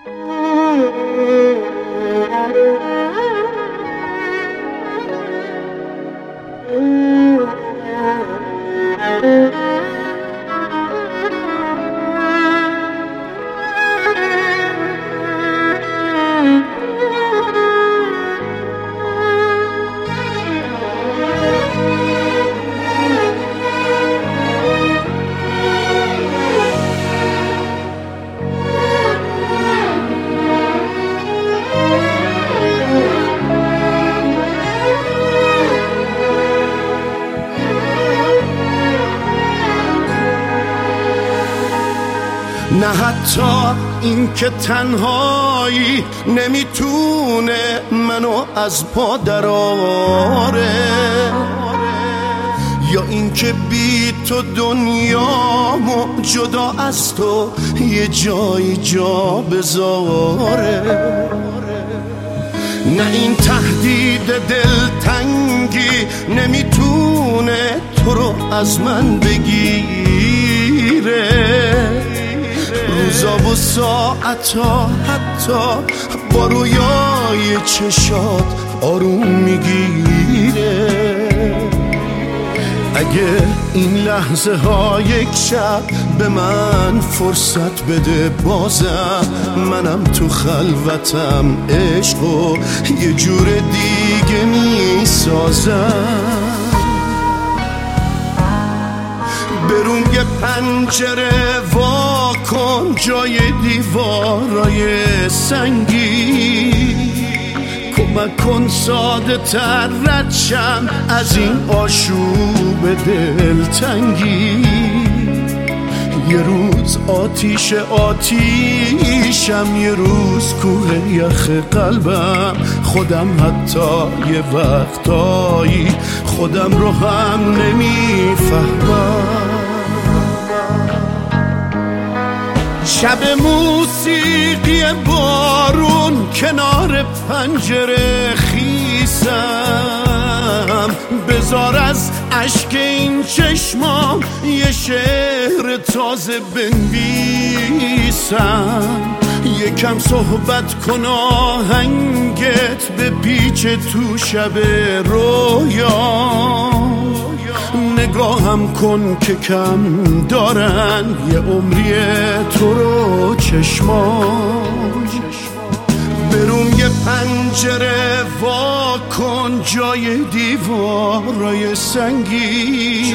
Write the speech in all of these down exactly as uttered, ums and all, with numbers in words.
نه حتی این که تنهایی نمیتونه منو از پا دراره، یا این که بی تو دنیامو جدا از تو یه جایی جا بذاره. نه این تهدید دلتنگی نمیتونه تو رو از من بگیره، روزا و ساعتا حتی با رویای چشات آروم میگیره. اگه این لحظه ها یک شب به من فرصت بده، بازم منم تو خلوتم عشق و یه جور دیگه میسازم. برون یه پنجره وا کن جای دیوارای سنگی، کمک کن ساده تر رد شم از این آشوب دلتنگی. یه روز آتیش آتیشم، یه روز کوه یخ قلبم، خودم حتی یه وقتایی خودم رو هم نمیفهمم. شب موسیقی بارون کنار پنجره خیسم، بذار از اشک این چشمام یه شعر تازه بنویسم. یکم صحبت کن آهنگت به پیچ تو شب رویا، نگاهم کن که کم دارن یه عمری تو رو چشمان. برون یه پنجره وا کن جای دیوارای سنگی،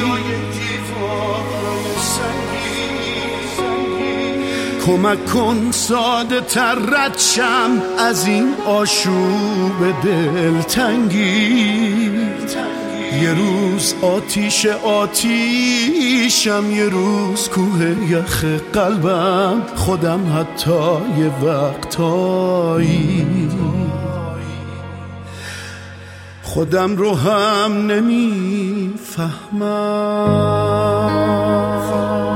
کمک کن ساده تر رد شم از این آشوب دلتنگی. یه روز آتیش آتیشم، یه روز کوه یخ قلبم، خودم حتی یه وقتایی خودم رو هم نمیفهمم.